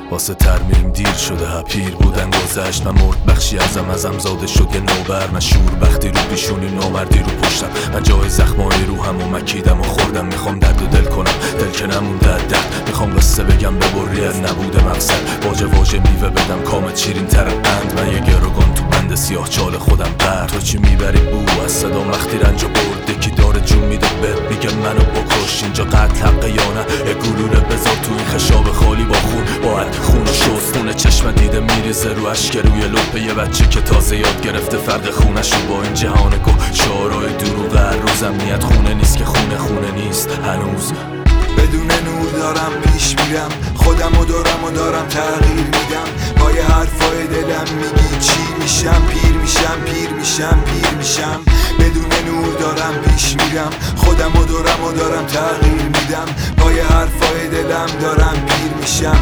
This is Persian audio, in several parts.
واسه ترمیم دیر شده، پیر بودن گذشت. من مرد بخشی ازم زاده شد یه نوبر. من شور بختی رو پیشونی، نامردی رو پشتم. من جای زخمای روحم و مکیدم و خوردم. میخوام درد و دل کنم، دل که نمونده درد. میخوام قصه بگم ببریت نبوده مقصد. واژه میوه بدم کامت شیرین تر قند. من یه گروگان تو بند سیاه چال خودم برد. تو چی میبری بو از صدام وقتی رنج و برد؟ یکی داره جون میده بهت میگه منو بکش. اینجا قتل حقه یا نه؟ یه گلوله بذار تو این خشاب خالی با خون. باید خون شستونه چشم دیده میریزه رو اشک روی لپ یه بچه که تازه یاد گرفته فرق خونش رو با این جهان گو. شعارهای دروغ هر روز امنیت خونه نیست که خونه نیست هنوز. بدون نور دارم پیش میرم، خودمو دارم تغییر میدم. با یه حرفای دلم میگی چی میشم؟ پیر میشم. بدون نور دارم پیش میرم، خودمو دارم تغییر میدم. با یه حرفای دلم دارم پیر میشم.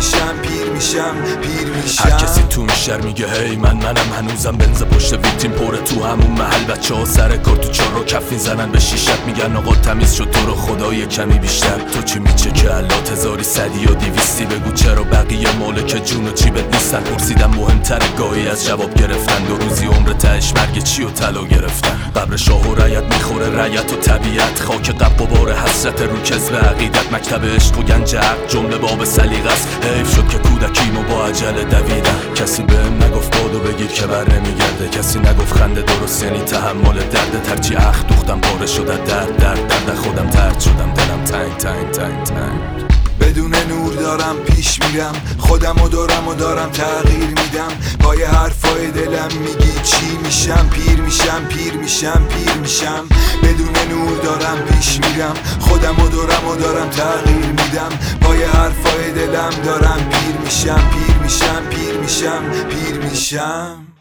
هر کسی تو این شهر میگه هی منم هنوزم بنز پشت ویترین پره تو همون محل. بچه ها سر کار تو چهار رو کفین زنن به شیشت. میگن آقا تمیز شد تو رو خدا یه کمی بیشتر. تو چی میچه الات هزاری صدی و 200؟ بگو چرا بقیه مالک جون و جیبت نیستن؟ پرسیدم مهمتره گاهی از جواب گرفتن. 2 روزی عمر تهش مرگ چی و طلا گرفتن. قبر شاه و رعیت میخوره رعیت و طبیعت. خاک قب و بار حسرت رو کذب عقیدت. مکتب عشق و گنج عقل جمله باب سلیقه است. حیف شد که کودکیمو با عجله دویدم. کسی بهم نگفت بادو بگیر که بر نمیگرده. کسی نگفت خنده درست یعنی تحمل درد. ترچی اخ دوختم پاره شده درد خودم ترد شدم. دلم تنگ. بدون نور دارم پیش میرم، خودمو دارم تغییر میدم. با یه حرفای دلم میگی چی میشم؟ پیر میشم. بدون نور دارم پیش میرم، خودمو دارم تغییر میدم. با یه حرفای دلم دارم پیر میشم.